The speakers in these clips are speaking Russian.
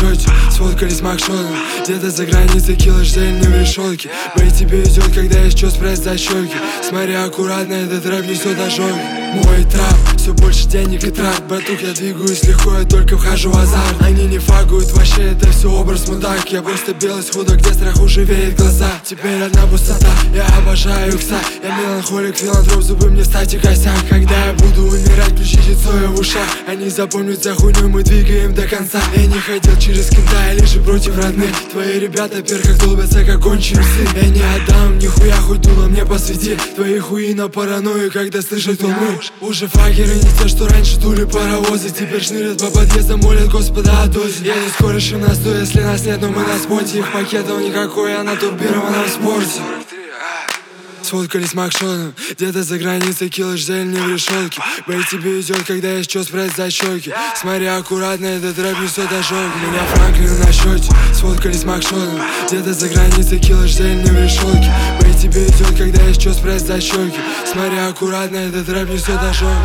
счете, сфоткались макшоном. Где-то за границей кило ждали не в решетке. Бэй тебе идет, когда есть что спрятать за щеки. Смотри аккуратно, этот рэп несет ожоги. Мой трап, все больше денег и трат. Братух, я двигаюсь легко, я только вхожу в азарт. Они не фагуют, вообще это все образ мудак. Я просто белый схудок, где страх уже веет глаза. Теперь одна пустота, я обожаю икса. Я меланхолик, филантроп, зубы мне стать и косяк. Когда я буду умирать, ключи лицо в ушах. Они запомнят за хуйню, мы двигаем до конца. Я не хотел через кента, я лишь против родных. Твои ребята перхах долбятся, как конченый сын. Я не отдам нихуя, хоть дуло мне посвети. Твои хуи на паранойю, когда слышат волны. Уже факеры не те, что раньше дули паровозы. Теперь шнырят по подъездам, молят Господа о дозе. Я не скоро еще на 100, если нас нет, но мы на споте. Их пакетов никакой, она турбирована в спорте. Сфоткались макшоном, где-то за границей кило ждали не в решетке. Бэй тебе идет, когда есть что спрятать за щеки. Смотри аккуратно, этот рэп несет ожоги. У меня Франклин на счете, сфоткались макшоном. Где-то за границей кило ждали не в решетке. Бэй тебе идет, когда есть что спрятать за щеки. Смотри аккуратно, этот рэп несет ожоги.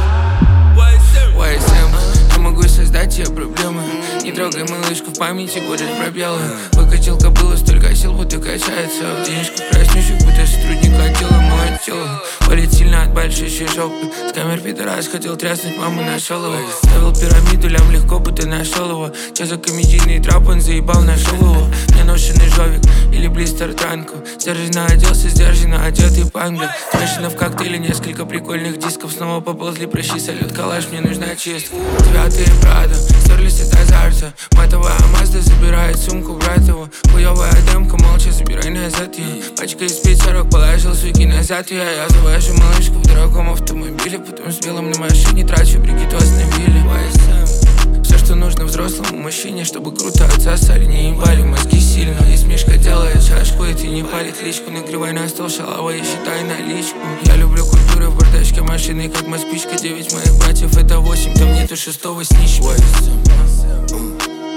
Я могу создать тебе проблемы. Не трогай малышку, в памяти будут пробелы. Выкатил кобылу, столько сил, будто качается. В денежку краснющих, будто сотрудник отдела. Мое тело болит сильно от большой жопы. С камер пидорас хотел тряснуть, маму нашел его. Ставил пирамиду, лям легко, будто нашел его. Че за комедийный трап, он заебал, нашел его. Мне ношеный жовик или блистер танку. Сдержанно оделся, сдержанно одетый панга. Смешано в коктейле несколько прикольных дисков. Снова поползли прыщи, салют, калаш, мне нужна чистка. Девятые Прада, стерлись от азарта. Матовая Мазда забирает сумку братову. Хуёвая демка, молча забирай назад я. Пачка из 5-40 положил суки назад я завожу малышку в дорогом автомобиле. Потом с белым на машине трачу брикет остановили. Все, что нужно взрослому мужчине, чтобы круто отсосали, не ебали мозги сильно. Если Мишка делает шашку, и ты не палит личку. Нагревай на стол шалава и считай наличку. Я люблю культуру в бардачке машины, как москвичка. 9 моих братьев, это 8, там нету 6-го снищего.